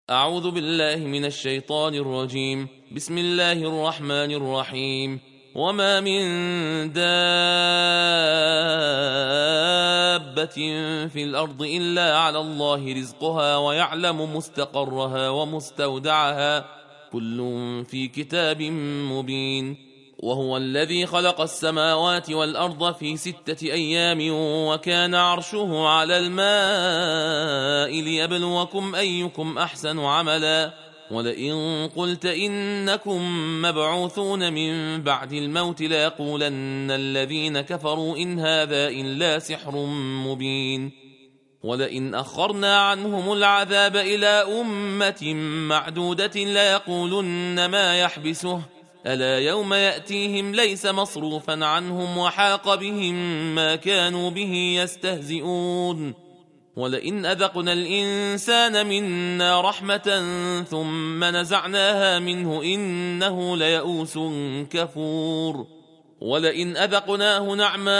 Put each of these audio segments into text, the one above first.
أعوذ بالله من الشيطان الرجيم. بسم الله الرحمن الرحيم. وما من دابة في الأرض إلا على الله رزقها ويعلم مستقرها ومستودعها كل في كتاب مبين. وهو الذي خلق السماوات والأرض في 6 أيام وكان عرشه على الماء ليبلوكم أيكم أحسن عملا. ولئن قلت إنكم مبعوثون من بعد الموت ليقولن الذين كفروا إن هذا إلا سحر مبين. ولئن أخرنا عنهم العذاب إلى أمة معدودة ليقولن ما يحبسه ألا يوم يأتيهم ليس مصروفا عنهم وحاق بهم ما كانوا به يستهزئون. ولئن أذقنا الإنسان منا رحمة ثم نزعناها منه إنه ليئوس كفور. ولئن أذقناه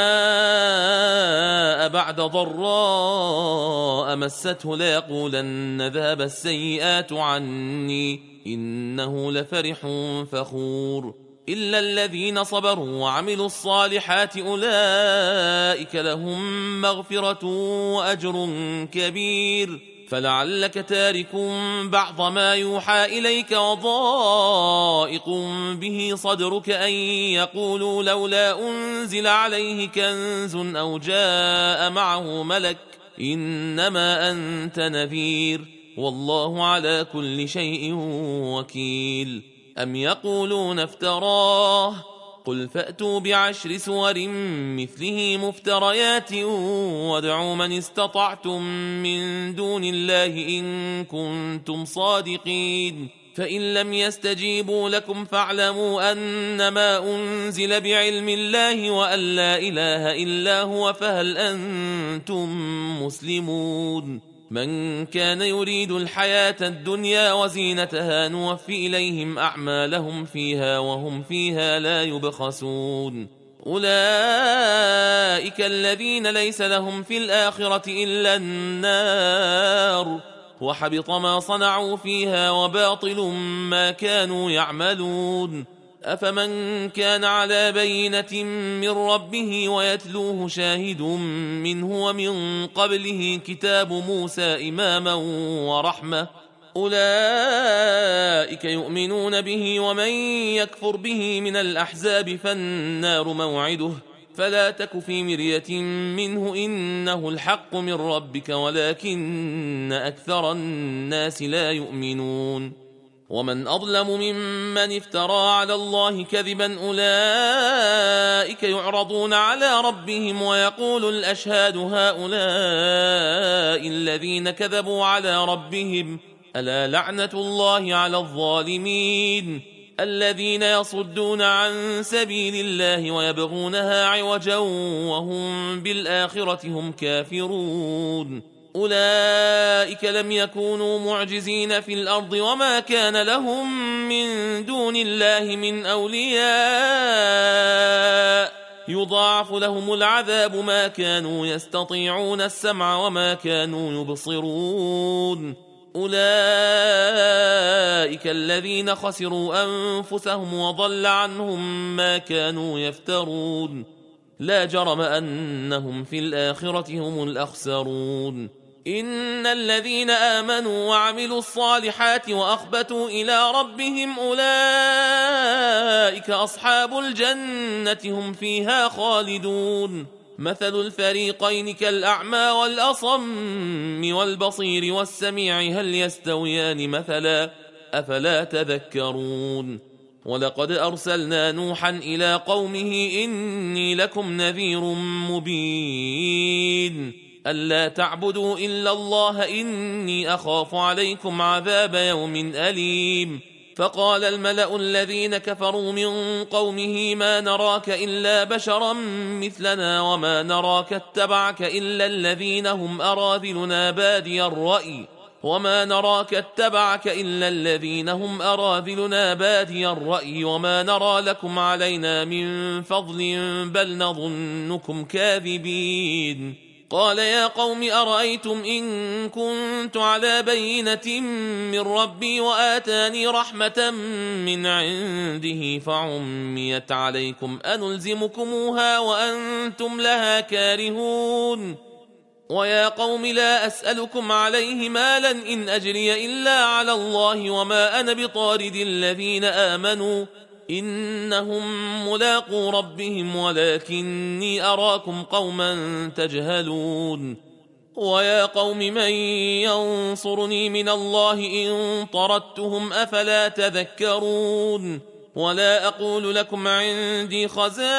نعماء بعد ضراء مسته ليقولن ذهب السيئات عني إنه لفرح فخور. إلا الذين صبروا وعملوا الصالحات أولئك لهم مغفرة وأجر كبير. فلعلك تارك بعض ما يوحى إليك وضائق به صدرك أن يقولوا لولا أنزل عليه كنز أو جاء معه ملك إنما أنت نذير والله على كل شيء وكيل. أم يقولون افتراه قل فأتوا ب10 سور مثله مفتريات وادعوا من استطعتم من دون الله إن كنتم صادقين. فإن لم يستجيبوا لكم فاعلموا أنما أنزل بعلم الله وأن لا إله إلا هو فهل أنتم مسلمون. من كان يريد الحياة الدنيا وزينتها نوفي إليهم أعمالهم فيها وهم فيها لا يبخسون. أولئك الذين ليس لهم في الآخرة إلا النار وحبط ما صنعوا فيها وباطل ما كانوا يعملون. أفمن كان على بينة من ربه ويتلوه شاهد منه ومن قبله كتاب موسى إماما ورحمة أولئك يؤمنون به ومن يكفر به من الأحزاب فالنار موعده فلا تك في مرية منه إنه الحق من ربك ولكن أكثر الناس لا يؤمنون. ومن أظلم ممن افترى على الله كذبا أولئك يعرضون على ربهم ويقول الأشهاد هؤلاء الذين كذبوا على ربهم ألا لعنة الله على الظالمين الذين يصدون عن سبيل الله ويبغونها عوجا وهم بالآخرة هم كافرون. أولئك لم يكونوا معجزين في الأرض وما كان لهم من دون الله من أولياء يضاعف لهم العذاب ما كانوا يستطيعون السمع وما كانوا يبصرون. أولئك الذين خسروا أنفسهم وضل عنهم ما كانوا يفترون. لا جرم أنهم في الآخرة هم الأخسرون. إن الذين آمنوا وعملوا الصالحات وأخبتوا إلى ربهم أولئك أصحاب الجنة هم فيها خالدون. مثل الفريقين كالأعمى والأصم والبصير والسميع هل يستويان مثلا أفلا تذكرون. ولقد أرسلنا نوحا إلى قومه إني لكم نذير مبين ألا تعبدوا إلا الله إني أخاف عليكم عذاب يوم أليم. فقال الملأ الذين كفروا من قومه ما نراك إلا بشرا مثلنا وما نراك اتبعك إلا الذين هم أراذلنا بادي الرأي وما نرى لكم علينا من فضل بل نظنكم كاذبين. قال يا قوم أرأيتم إن كنت على بينة من ربي وآتاني رحمة من عنده فعميت عليكم أنلزمكموها وأنتم لها كارهون ويا قوم لا أسألكم عليه مالا إن أجري إلا على الله وما أنا بطارد الذين آمنوا إنهم ملاقو ربهم ولكني أراكم قوما تجهلون ويا قوم من ينصرني من الله إن طردتهم أفلا تذكرون ولا أقول لكم عندي خزائن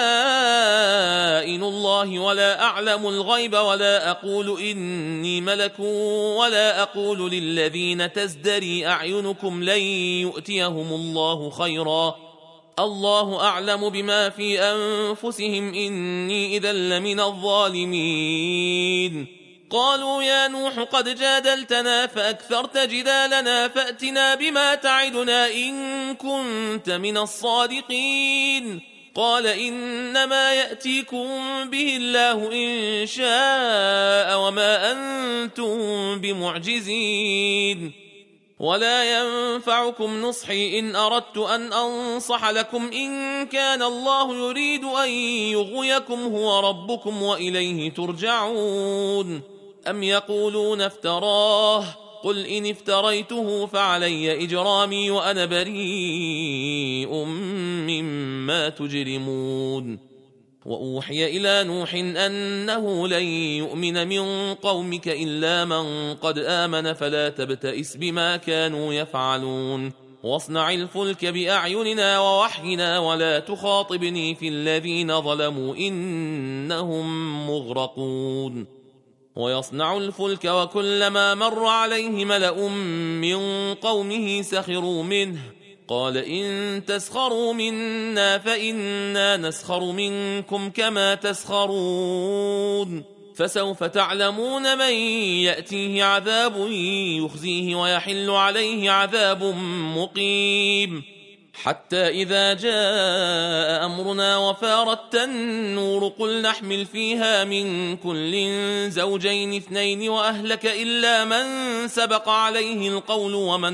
الله ولا أعلم الغيب ولا أقول إني ملك ولا أقول للذين تزدري أعينكم لن يؤتيهم الله خيرا الله أعلم بما في أنفسهم إني إذا لمن الظالمين قالوا يا نوح قد جادلتنا فأكثرت جدالنا فأتنا بما تعدنا إن كنت من الصادقين قال إنما يأتيكم به الله إن شاء وما أنتم بمعجزين ولا ينفعكم نصحي إن أردت أن أنصح لكم إن كان الله يريد أن يغويكم هو ربكم وإليه ترجعون أم يقولون افتراه قل إن افتريته فعلي إجرامي وأنا بريء مما تجرمون وأوحي إلى نوح أنه لن يؤمن من قومك إلا من قد آمن فلا تبتئس بما كانوا يفعلون واصنع الفلك بأعيننا ووحينا ولا تخاطبني في الذين ظلموا إنهم مغرقون ويصنع الفلك وكلما مر عليه ملأ من قومه سخروا منه قال إن تسخروا منا فإنا نسخر منكم كما تسخرون فسوف تعلمون من يأتيه عذاب يخزيه ويحل عليه عذاب مقيم حتى إذا جاء أمرنا وفارت النور قل نحمل فيها من كل زوجين اثنين وأهلك إلا من سبق عليه القول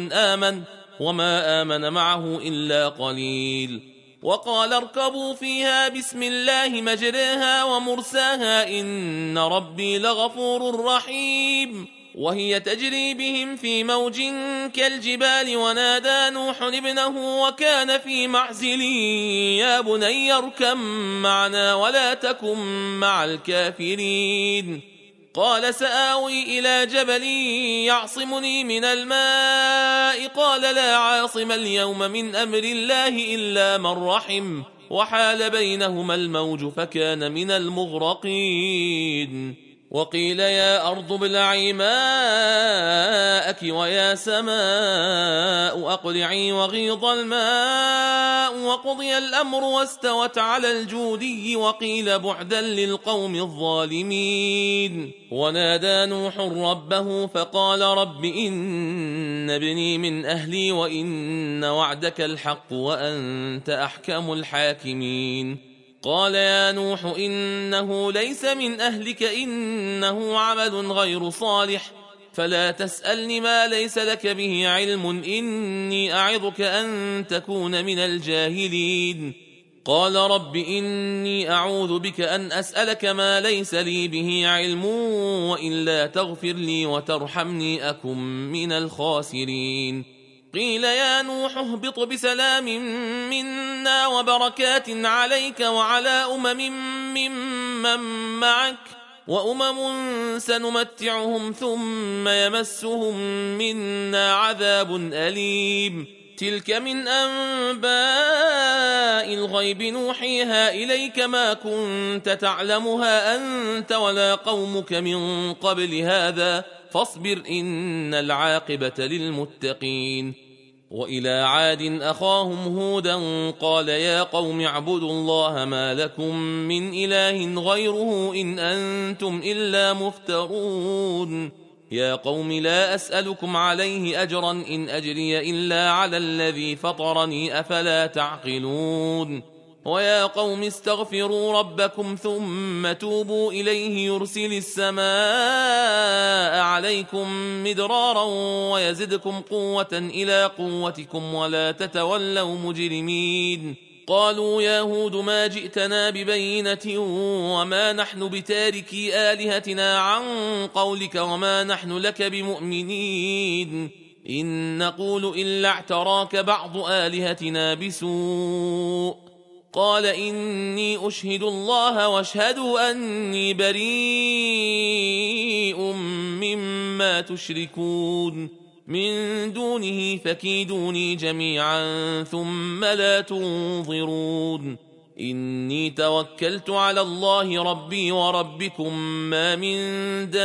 وما آمن معه إلا قليل وقال اركبوا فيها بسم الله مجريها ومرساها إن ربي لغفور رحيم وهي تجري بهم في موج كالجبال ونادى نوح ابنه وكان في معزل يا بني اركب معنا ولا تكن مع الكافرين قال سآوي إلى جبل يعصمني من الماء قال لا عاصم اليوم من أمر الله إلا من رحم وحال بينهما الموج فكان من المغرقين وقيل يا أرض ابلعي ماءك ويا سماء أقلعي وغيض الماء وقضي الأمر واستوت على الجودي وقيل بعدا للقوم الظالمين ونادى نوح ربه فقال رب إن ابني من أهلي وإن وعدك الحق وأنت أحكم الحاكمين قال يا نوح إنه ليس من أهلك إنه عمل غير صالح فلا تسألني ما ليس لك به علم إني أعظك أن تكون من الجاهلين قال رب إني أعوذ بك أن أسألك ما ليس لي به علم وإلا تغفر لي وترحمني أكن من الخاسرين قيل يا نوح اهبط بسلام منا وبركات عليك وعلى ممن معك وأمم سنمتعهم ثم يمسهم منا عذاب أليم تلك من أنباء الغيب نوحيها إليك ما كنت تعلمها أنت ولا قومك من قبل هذا فاصبر إن العاقبة للمتقين وإلى عاد أخاهم هودا قال يا قوم اعبدوا الله ما لكم من إله غيره إن أنتم إلا مفترون يا قوم لا أسألكم عليه أجرا إن أجري إلا على الذي فطرني أفلا تعقلون ويا قوم استغفروا ربكم ثم توبوا إليه يرسل السماء عليكم مدرارا ويزدكم قوة إلى قوتكم ولا تتولوا مجرمين. قالوا يا هود ما جئتنا ببينة وما نحن بتاركي آلهتنا عن قولك وما نحن لك بمؤمنين إن نقول إلا اعتراك بعض آلهتنا بسوء. قال إني أشهد الله واشهدوا أني بريء مما تشركون من دونه فكيدوني جميعا ثم لا تنظرون. إني توكلت على الله ربي وربكم ما من دابة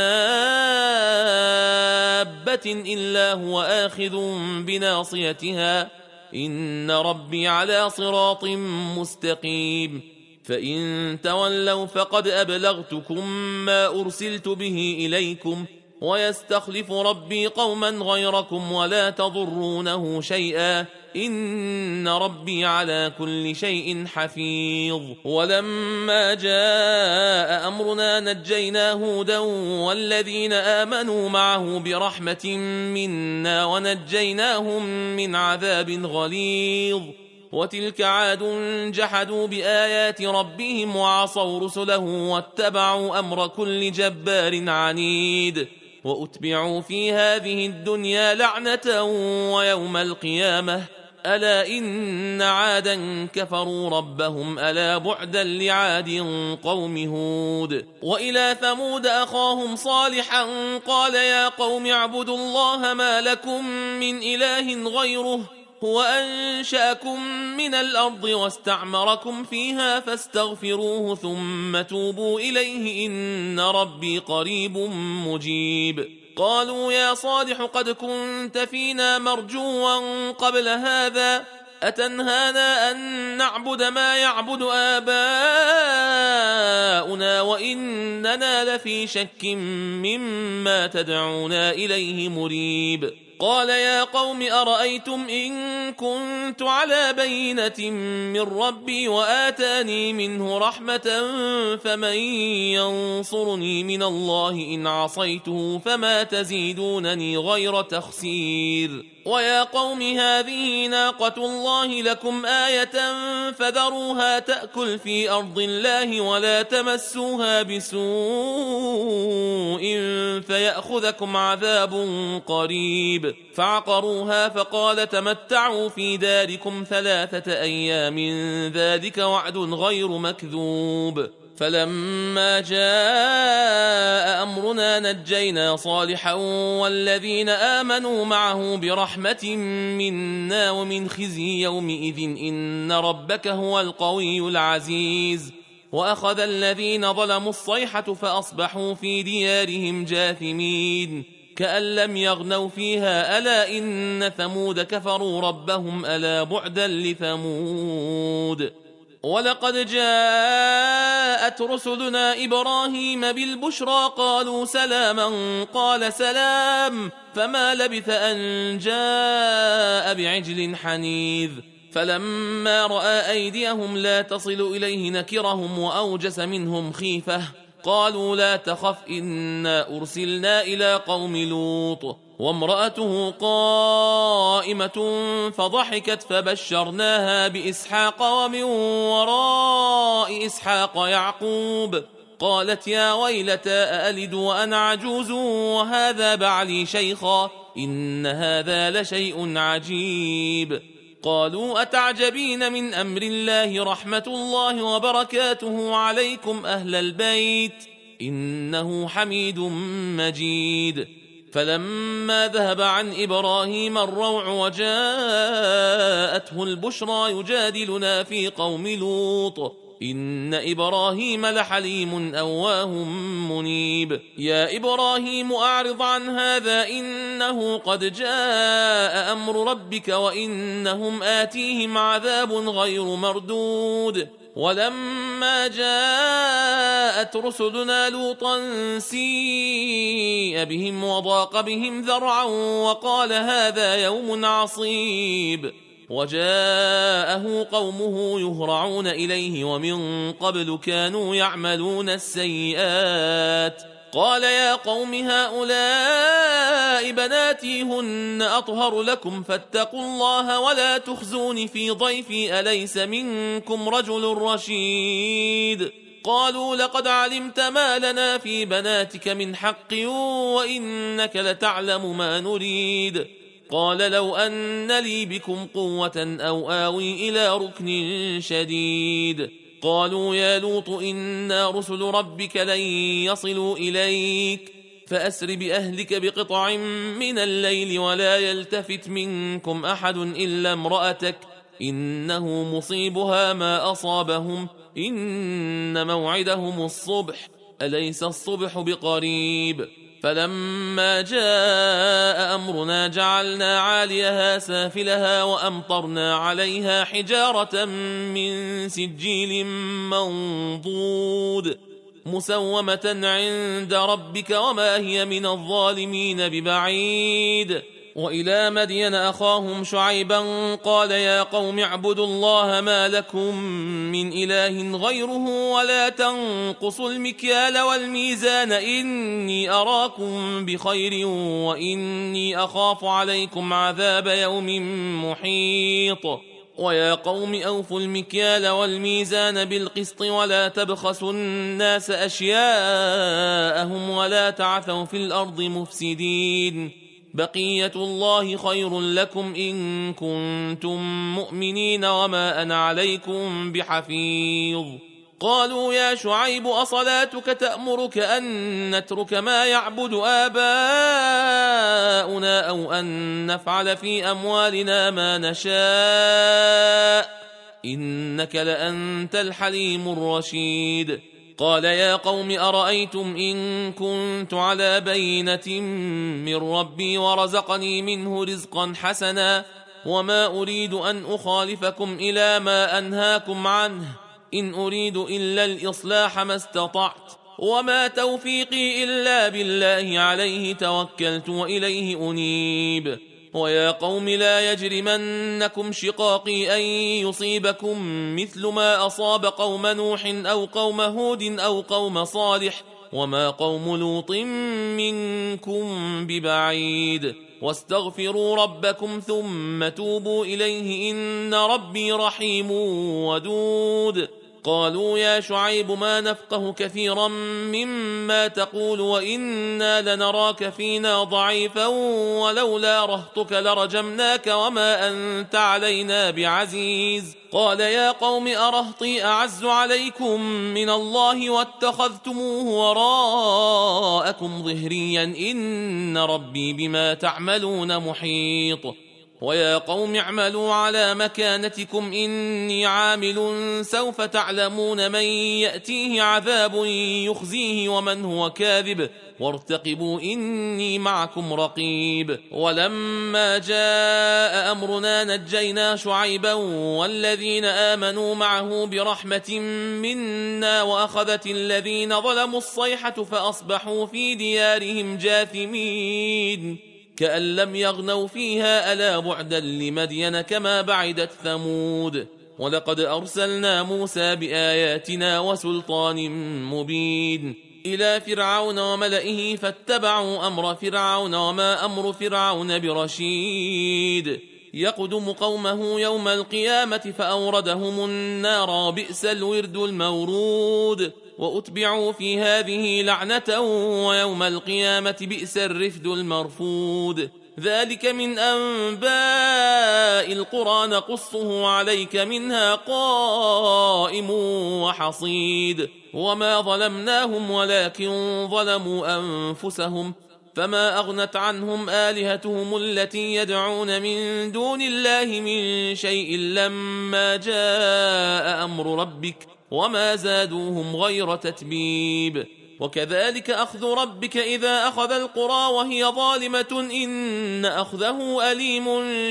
إلا هو آخذ بناصيتها إن ربي على صراط مستقيم. فإن تولوا فقد أبلغتكم ما أرسلت به إليكم ويستخلف ربي قوما غيركم ولا تضرونه شيئا إن ربي على كل شيء حفيظ. ولما جاء أمرنا نجينا هودا والذين آمنوا معه برحمة منا ونجيناهم من عذاب غليظ. وتلك عاد جحدوا بآيات ربهم وعصوا رسله واتبعوا أمر كل جبار عنيد. وأتبعوا في هذه الدنيا لعنة ويوم القيامة ألا إن عادا كفروا ربهم ألا بعدا لعاد قوم هود. وإلى ثمود أخاهم صالحا قال يا قوم اعبدوا الله ما لكم من إله غيره هو أنشأكم من الأرض واستعمركم فيها فاستغفروه ثم توبوا إليه إن ربي قريب مجيب. قالوا يا صالح قد كنت فينا مرجوا قبل هذا أتنهانا أن نعبد ما يعبد آباؤنا وإننا لفي شك مما تدعونا إليه مريب. قال يا قوم أرأيتم إن كنت على بينة من ربي وآتاني منه رحمة فمن ينصرني من الله إن عصيته فما تزيدونني غير تخسير. ويا قوم هذه ناقة الله لكم آية فذروها تأكل في أرض الله ولا تمسوها بسوء فيأخذكم عذاب قريب. فعقروها فقال تمتعوا في داركم 3 أيام ذلك وعد غير مكذوب. فلما جاء أمرنا نجينا صالحا والذين آمنوا معه برحمة منا ومن خزي يومئذ إن ربك هو القوي العزيز. وأخذ الذين ظلموا الصيحة فأصبحوا في ديارهم جاثمين كأن لم يغنوا فيها ألا إن ثمود كفروا ربهم ألا بعدا لثمود. ولقد جاءت رسلنا إبراهيم بالبشرى قالوا سلاما قال سلام فما لبث أن جاء بعجل حنيذ. فلما رأى أيديهم لا تصل إليه نكرهم وأوجس منهم خيفة قالوا لا تخف إنا أرسلنا إلى قوم لوط وامرأته قائمة فضحكت فبشرناها بإسحاق ومن وراء إسحاق يعقوب قالت يا ويلتى أألد وأنا عجوز وهذا بعلي شيخا إن هذا لشيء عجيب. قالوا أتعجبين من أمر الله رحمة الله وبركاته عليكم أهل البيت إنه حميد مجيد. فلما ذهب عن إبراهيم الروع وجاءته البشرى يجادلنا في قوم لوط إن إبراهيم لحليم أواه منيب. يا إبراهيم أعرض عن هذا إنه قد جاء أمر ربك وإنهم آتيهم عذاب غير مردود. ولما جاءت رسلنا لوطا سيء بهم وضاق بهم ذرعا وقال هذا يوم عصيب. وجاءه قومه يهرعون إليه ومن قبل كانوا يعملون السيئات. قال يا قوم هؤلاء بناتي هن أطهر لكم فاتقوا الله ولا تخزون في ضيفي أليس منكم رجل رشيد. قالوا لقد علمت ما لنا في بناتك من حق وإنك لتعلم ما نريد. قال لو أن لي بكم قوة أو آوي إلى ركن شديد. قالوا يا لوط إنا رسل ربك لن يصلوا إليك فأسر بأهلك بقطع من الليل ولا يلتفت منكم أحد إلا امرأتك إنه مصيبها ما أصابهم إن موعدهم الصبح أليس الصبح بقريب. فلما جاء أمرنا جعلنا عاليها سافلها وأمطرنا عليها حجارة من سجيل منضود مسومة عند ربك وما هي من الظالمين ببعيد. وإلى مدين أخاهم شعيبا قال يا قوم اعبدوا الله ما لكم من إله غيره ولا تنقصوا المكيال والميزان إني أراكم بخير وإني أخاف عليكم عذاب يوم محيط. ويا قوم أوفوا المكيال والميزان بالقسط ولا تبخسوا الناس أشياءهم ولا تعثوا في الأرض مفسدين بقية الله خير لكم إن كنتم مؤمنين وما أنا عليكم بحفيظ. قالوا يا شعيب أصلاتك تأمرك أن نترك ما يعبد آباؤنا أو أن نفعل في أموالنا ما نشاء إنك لأنت الحليم الرشيد. قال يا قوم أرأيتم إن كنت على بينة من ربي ورزقني منه رزقا حسنا وما أريد أن أخالفكم إلى ما أنهاكم عنه إن أريد إلا الإصلاح ما استطعت وما توفيقي إلا بالله عليه توكلت وإليه أنيب. ويا قوم لا يجرمنكم شقاقي أن يصيبكم مثل ما أصاب قوم نوح أو قوم هود أو قوم صالح وما قوم لوط منكم ببعيد. واستغفروا ربكم ثم توبوا إليه إن ربي رحيم ودود. قالوا يا شعيب ما نفقه كثيرا مما تقول وإنا لنراك فينا ضعيفا ولولا رهطك لرجمناك وما أنت علينا بعزيز. قال يا قوم أرهطي أعز عليكم من الله واتخذتموه وراءكم ظهريا إن ربي بما تعملون محيط. ويا قوم اعملوا على مكانتكم إني عامل سوف تعلمون من يأتيه عذاب يخزيه ومن هو كاذب وارتقبوا إني معكم رقيب. ولما جاء أمرنا نجينا شعيبا والذين آمنوا معه برحمة منا وأخذت الذين ظلموا الصيحة فأصبحوا في ديارهم جاثمين كأن لم يغنوا فيها ألا بعدا لمدين كما بعدت ثمود. ولقد أرسلنا موسى بآياتنا وسلطان مبين إلى فرعون وملئه فاتبعوا أمر فرعون وما أمر فرعون برشيد. يقدم قومه يوم القيامة فأوردهم النار وبئس الورد المورود. وأتبعوا في هذه لعنة ويوم القيامة بئس الرفد المرفود. ذلك من أنباء القرى نقصه عليك منها قائم وحصيد. وما ظلمناهم ولكن ظلموا أنفسهم فما أغنت عنهم آلهتهم التي يدعون من دون الله من شيء لما جاء أمر ربك وما زادوهم غير تتبيب. وكذلك أخذ ربك إذا أخذ القرى وهي ظالمة إن أخذه أليم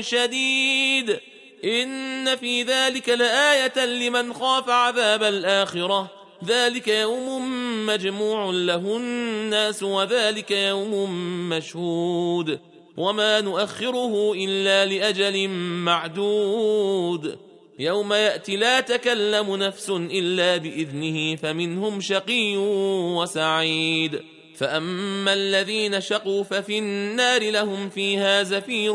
شديد. إن في ذلك لآية لمن خاف عذاب الآخرة ذلك يوم مجموع له الناس وذلك يوم مشهود. وما نؤخره إلا لأجل معدود يوم يأتي لا تكلم نفس إلا بإذنه فمنهم شقي وسعيد فأما الذين شقوا ففي النار لهم فيها زفير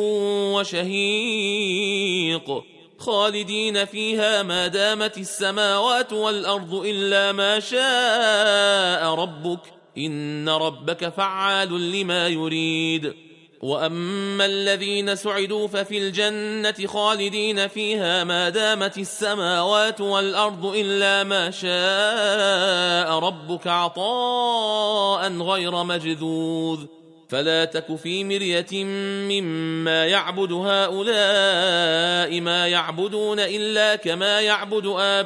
وشهيق خالدين فيها ما دامت السماوات والأرض إلا ما شاء ربك إن ربك فعال لما يريد وأما الذين سعدوا ففي الجنة خالدين فيها ما دامت السماوات والأرض إلا ما شاء ربك عطاء غير مجذوذ فلا تك في مرية مما يعبد هؤلاء ما يعبدون إلا كما يعبد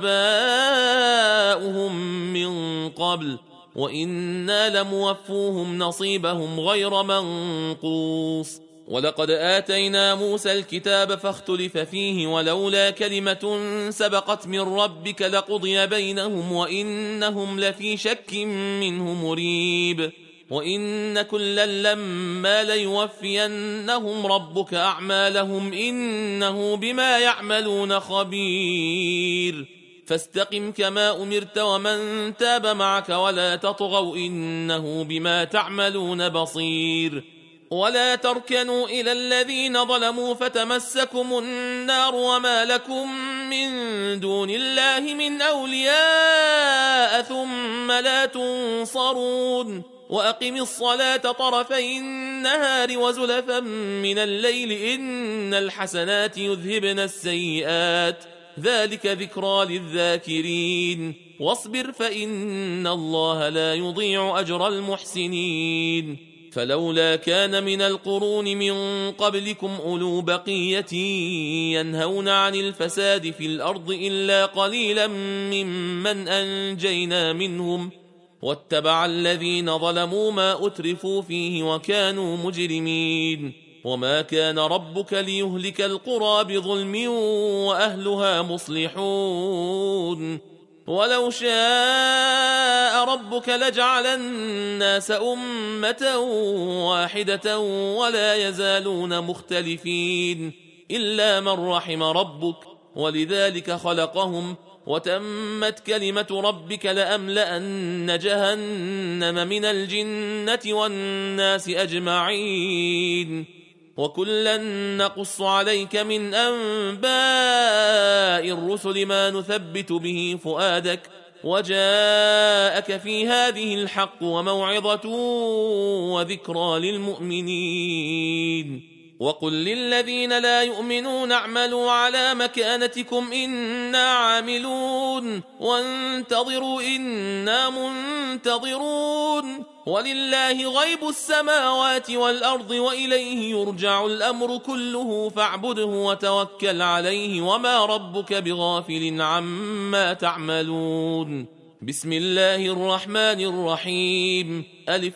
آباؤهم من قبل وإنا لموفوهم نصيبهم غير منقوص ولقد آتينا موسى الكتاب فاختلف فيه ولولا كلمة سبقت من ربك لقضي بينهم وإنهم لفي شك منه مريب وإن كلا لما ليوفينهم ربك أعمالهم إنه بما يعملون خبير فاستقم كما أمرت ومن تاب معك ولا تطغوا إنه بما تعملون بصير ولا تركنوا إلى الذين ظلموا فتمسكم النار وما لكم من دون الله من أولياء ثم لا تنصرون وأقم الصلاة طرفي النهار وزلفا من الليل إن الحسنات يذهبن السيئات ذلك ذكرى للذاكرين واصبر فإن الله لا يضيع أجر المحسنين فلولا كان من القرون من قبلكم أولو بقية ينهون عن الفساد في الأرض إلا قليلا ممن أنجينا منهم واتبع الذين ظلموا ما أترفوا فيه وكانوا مجرمين وما كان ربك ليهلك القرى بظلم وأهلها مصلحون ولو شاء ربك لجعل الناس أمة واحدة ولا يزالون مختلفين إلا من رحم ربك ولذلك خلقهم وتمت كلمة ربك لأملأن جهنم من الجنة والناس أجمعين وكلا نقص عليك من أنباء الرسل ما نثبت به فؤادك وجاءك في هذه الحق وموعظة وذكرى للمؤمنين وقل للذين لا يؤمنون اعملوا على مكانتكم إنا عاملون وانتظروا إنا منتظرون ولله غيب السماوات والأرض وإليه يرجع الأمر كله فاعبده وتوكل عليه وما ربك بغافل عما تعملون بسم الله الرحمن الرحيم ألف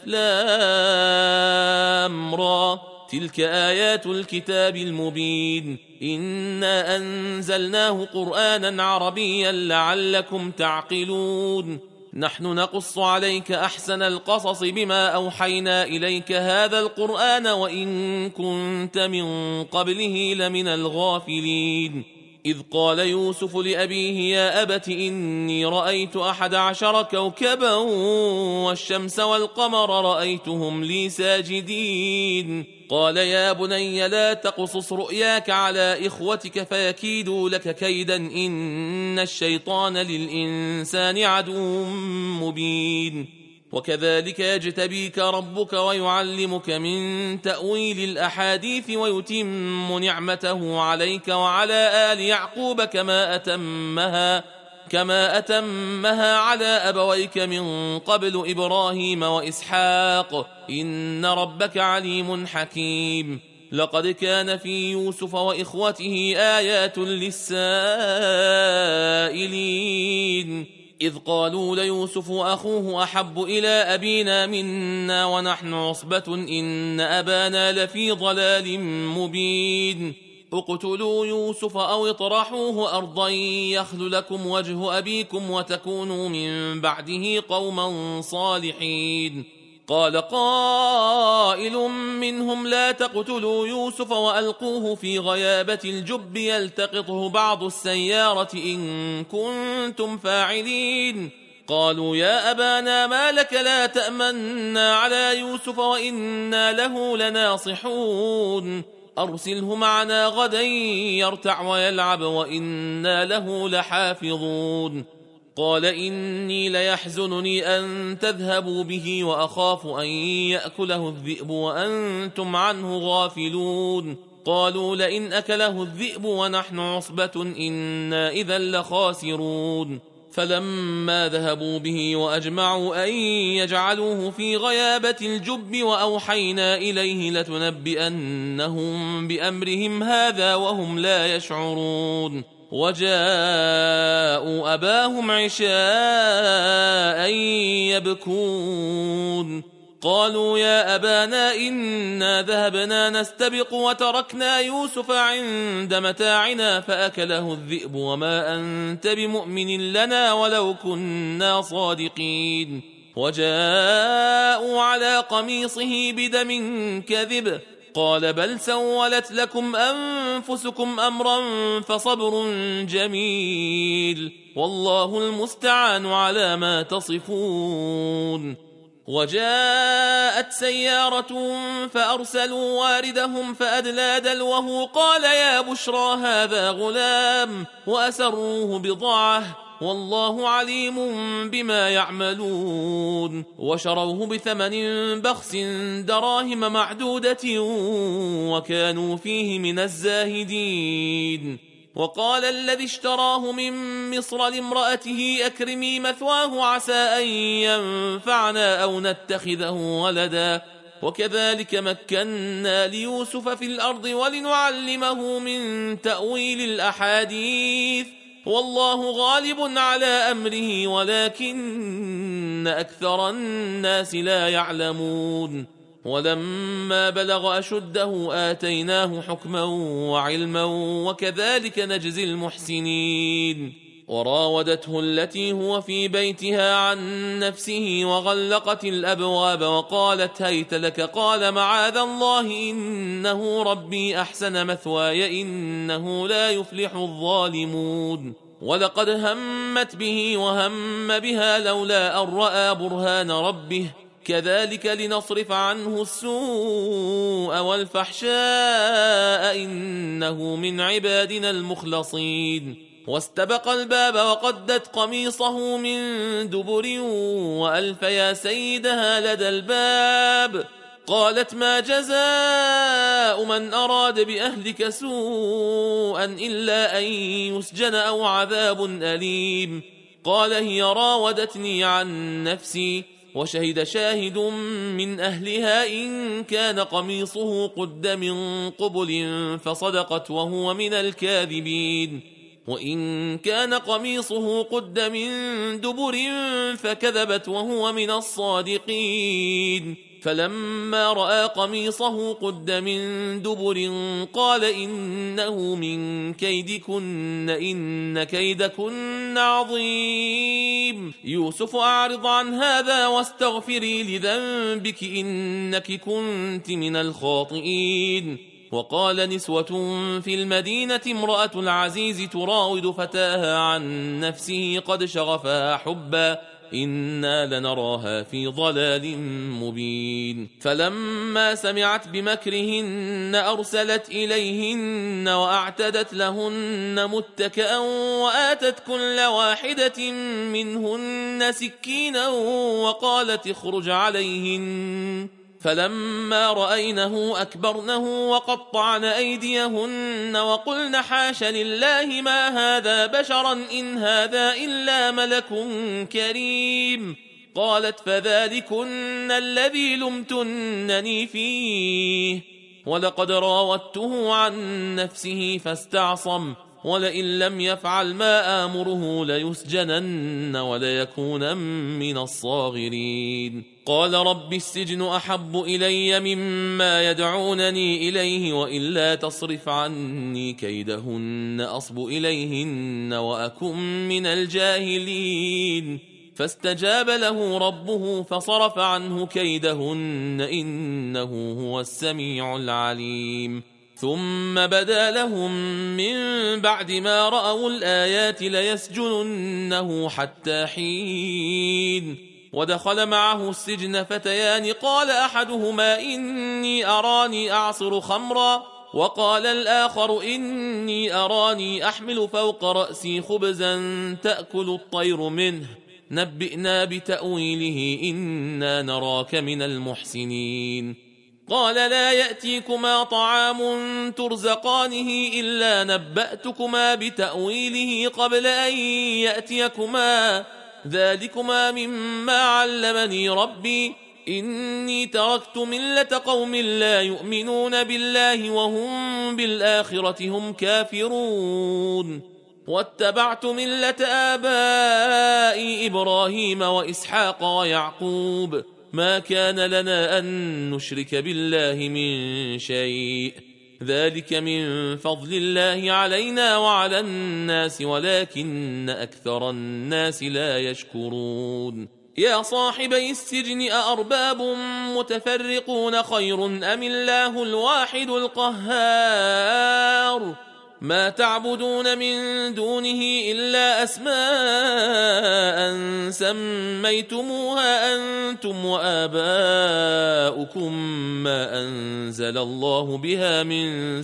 لام را تلك آيات الكتاب المبين إنا أنزلناه قرآنا عربيا لعلكم تعقلون نحن نقص عليك أحسن القصص بما أوحينا إليك هذا القرآن وإن كنت من قبله لمن الغافلين إذ قال يوسف لأبيه يا أبت إني رأيت 11 كوكبا والشمس والقمر رأيتهم لي ساجدين قال يا بني لا تقصص رؤياك على إخوتك فيكيدوا لك كيدا إن الشيطان للإنسان عدو مبين وكذلك يجتبيك ربك ويعلمك من تأويل الأحاديث ويتم نعمته عليك وعلى آل يعقوب كما أتمها على أبويك من قبل إبراهيم وإسحاق إن ربك عليم حكيم لقد كان في يوسف وإخوته آيات للسائلين إذ قالوا ليوسف أخوه أحب إلى أبينا منا ونحن عصبة إن أبانا لفي ضلال مبين اقتلوا يوسف أو اطرحوه أرضا يخل لكم وجه أبيكم وتكونوا من بعده قوما صالحين قال قائل منهم لا تقتلوا يوسف وألقوه في غيابة الجب يلتقطه بعض السيارة إن كنتم فاعلين. قالوا يا أبانا ما لك لا تأمنا على يوسف وإنا له لناصحون أرسله معنا غدا يرتع ويلعب وإنا له لحافظون. قال إني ليحزنني أن تذهبوا به وأخاف أن يأكله الذئب وأنتم عنه غافلون. قالوا لئن أكله الذئب ونحن عصبة إنا إذا لخاسرون. فلما ذهبوا به وأجمعوا أن يجعلوه في غيابة الجب وأوحينا إليه لتنبئنهم بأمرهم هذا وهم لا يشعرون. وجاءوا أباهم عشاء يبكون. قالوا يا أبانا إنا ذهبنا نستبق وتركنا يوسف عند متاعنا فأكله الذئب وما أنت بمؤمن لنا ولو كنا صادقين. وجاءوا على قميصه بدم كذب قال بل سولت لكم أنفسكم أمرا فصبر جميل والله المستعان على ما تصفون. وجاءت سيارة فأرسلوا واردهم فأدلى دلوه قال يا بشرى هذا غلام وأسروه بضاعة والله عليم بما يعملون. وشروه بثمن بخس دراهم معدودة وكانوا فيه من الزاهدين. وقال الذي اشتراه من مصر لامرأته أكرمي مثواه عسى أن ينفعنا أو نتخذه ولدا وكذلك مكنا ليوسف في الأرض ولنعلمه من تأويل الأحاديث والله غالب على أمره ولكن أكثر الناس لا يعلمون. ولما بلغ أشده آتيناه حكما وعلما وكذلك نجزي المحسنين. وراودته التي هو في بيتها عن نفسه وغلقت الأبواب وقالت هيت لك قال معاذ الله إنه ربي أحسن مثواي إنه لا يفلح الظالمون. ولقد همت به وهم بها لولا أن رأى برهان ربه كذلك لنصرف عنه السوء والفحشاء إنه من عبادنا المخلصين. واستبق الباب وقدت قميصه من دبر وألف يا سيدها لدى الباب قالت ما جزاء من أراد بأهلك سوءا إلا أن يسجن أو عذاب أليم. قال هي راودتني عن نفسي وشهد شاهد من أهلها إن كان قميصه قد من قبل فصدقت وهو من الكاذبين وإن كان قميصه قد من دبر فكذبت وهو من الصادقين. فلما رأى قميصه قد من دبر قال إنه من كيدكن إن كيدكن عظيم. يوسف أعرض عن هذا واستغفري لذنبك إنك كنت من الخاطئين. وقال نسوة في المدينة امرأة العزيز تراود فتاها عن نفسه قد شغفها حبا إنا لنراها في ضلال مبين. فلما سمعت بمكرهن أرسلت إليهن وأعتدت لهن متكئا وآتت كل واحدة منهن سكينا وقالت اخرج عليهن. فلما رأينه أكبرنه وقطعن أيديهن وقلن حاش لله ما هذا بشرا إن هذا إلا ملك كريم. قالت فذلكن الذي لمتنني فيه ولقد راودته عن نفسه فاستعصم ولئن لم يفعل ما آمره ليسجنن وليكون من الصاغرين. قال رب السجن أحب إلي مما يدعونني إليه وإلا تصرف عني كيدهن أصب إليهن وأكن من الجاهلين. فاستجاب له ربه فصرف عنه كيدهن إنه هو السميع العليم ثم بدا لهم من بعد ما رأوا الآيات ليسجننه حتى حين ودخل معه السجن فتيان قال أحدهما إني أراني أعصر خمرا وقال الآخر إني أراني أحمل فوق رأسي خبزا تأكل الطير منه نبئنا بتأويله إنا نراك من المحسنين قال لا يأتيكما طعام ترزقانه إلا نبأتكما بتأويله قبل أن يأتيكما ذلكما مما علمني ربي إني تركت ملة قوم لا يؤمنون بالله وهم بالآخرة هم كافرون واتبعت ملة آبائي إبراهيم وإسحاق ويعقوب ما كان لنا أن نشرك بالله من شيء ذلك من فضل الله علينا وعلى الناس ولكن أكثر الناس لا يشكرون يا صاحبي السجن أأرباب متفرقون خير أم الله الواحد القهار ما تعبدون من دونه إلا أسماء سميتموها أنتم وآباؤكم ما أنزل الله بها من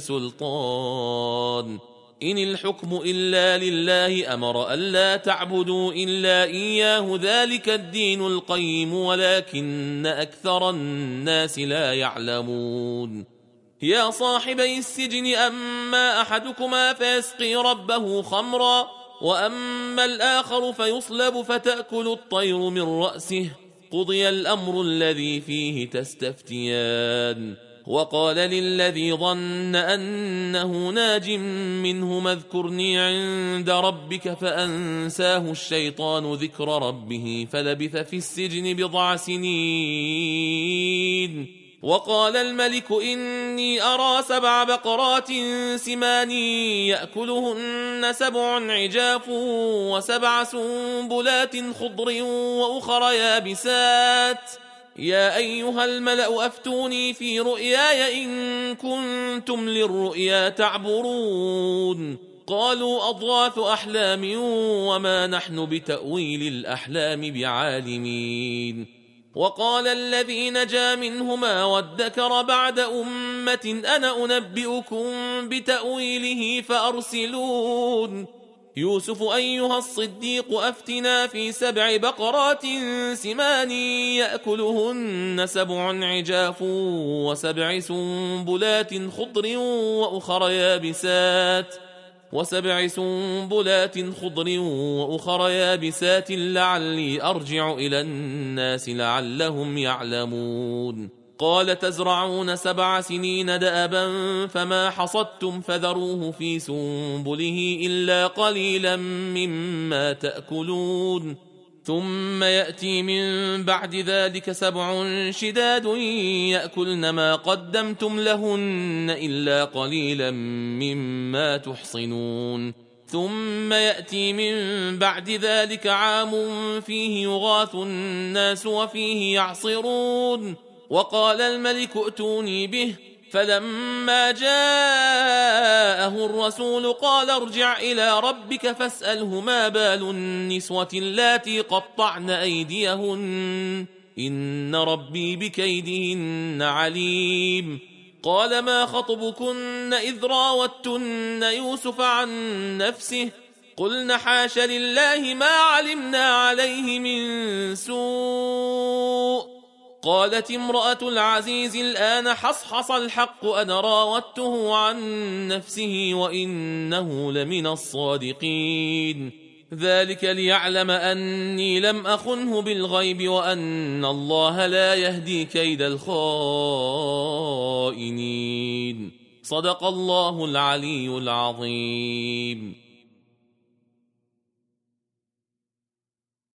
سلطان إن الحكم إلا لله أمر ألا تعبدوا إلا إياه ذلك الدين القيم ولكن أكثر الناس لا يعلمون يا صاحبي السجن أما أحدكما فيسقي ربه خمرا وأما الآخر فيصلب فتأكل الطير من رأسه قضي الأمر الذي فيه تستفتيان وقال للذي ظن أنه ناج منه اذكرني عند ربك فأنساه الشيطان ذكر ربه فلبث في السجن بضع سنين وقال الملك إني أرى 7 بقرات سمان يأكلهن 7 عجاف و7 سنبلات خضر وأخر يابسات يا أيها الملأ أفتوني في رؤياي إن كنتم للرؤيا تعبرون قالوا أضغاث أحلام وما نحن بتأويل الأحلام بعالمين وقال الذي نجا منهما وادكر بعد أمة أنا أنبئكم بتأويله فأرسلون يوسف أيها الصديق أفتنا في 7 بقرات سمان يأكلهن 7 عجاف و7 سنبلات خضر وأخر يابسات لعلي أرجع إلى الناس لعلهم يعلمون قال تزرعون 7 سنين دأبا فما حصدتم فذروه في سنبله إلا قليلا مما تأكلون ثم يأتي من بعد ذلك 7 شداد يأكلن ما قدمتم لهن إلا قليلا مما تحصنون ثم يأتي من بعد ذلك عام فيه يغاث الناس وفيه يعصرون وقال الملك ائتوني به فلما جاءه الرسول قال ارجع إلى ربك فاسأله ما بال النسوة اللاتي قطعن أيديهن إن ربي بكيدهن عليم قال ما خطبكن إذ راوتن يوسف عن نفسه قلن حاش لله ما علمنا عليه من سوء قالت امرأة العزيز الآن حصحص الحق أنا راودته عن نفسه وإنه لمن الصادقين ذلك ليعلم أني لم أخنه بالغيب وأن الله لا يهدي كيد الخائنين صدق الله العلي العظيم.